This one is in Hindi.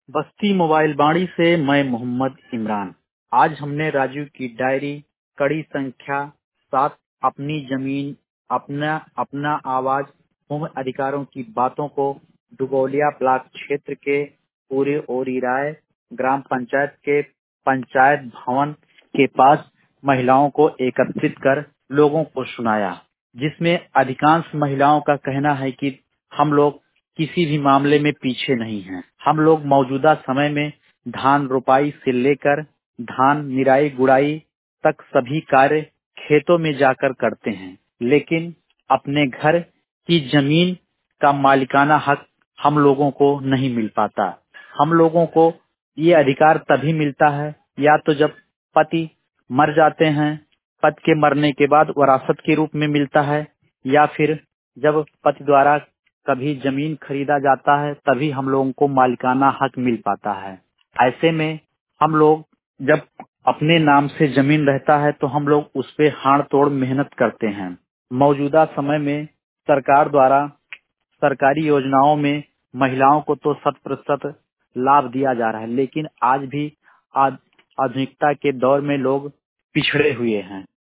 बस्ती मोबाइल बाड़ी से मैं मोहम्मद इमरान। आज हमने राजू की डायरी कड़ी संख्या 7 अपनी जमीन अपना अपना आवाज भूमि अधिकारों की बातों को दुगोलिया ब्लॉक क्षेत्र के पूरे ओरीराय ग्राम पंचायत के पंचायत भवन के पास महिलाओं को एकत्रित कर लोगों को सुनाया, जिसमें अधिकांश महिलाओं का कहना है कि हम लोग किसी भी मामले में पीछे नहीं हैं। हम लोग मौजूदा समय में धान रोपाई से लेकर धान निराई गुड़ाई तक सभी कार्य खेतों में जाकर करते हैं, लेकिन अपने घर की जमीन का मालिकाना हक हम लोगों को नहीं मिल पाता। हम लोगों को ये अधिकार तभी मिलता है या तो जब पति मर जाते हैं, पति के मरने के बाद वरासत के रूप में मिलता है, या फिर जब पति द्वारा कभी जमीन खरीदा जाता है तभी हम लोगों को मालिकाना हक मिल पाता है। ऐसे में हम लोग जब अपने नाम से जमीन रहता है तो हम लोग उस पे हाड़ तोड़ मेहनत करते हैं। मौजूदा समय में सरकार द्वारा सरकारी योजनाओं में महिलाओं को तो 100% लाभ दिया जा रहा है, लेकिन आज भी आधुनिकता के दौर में लोग पिछड़े हुए हैं।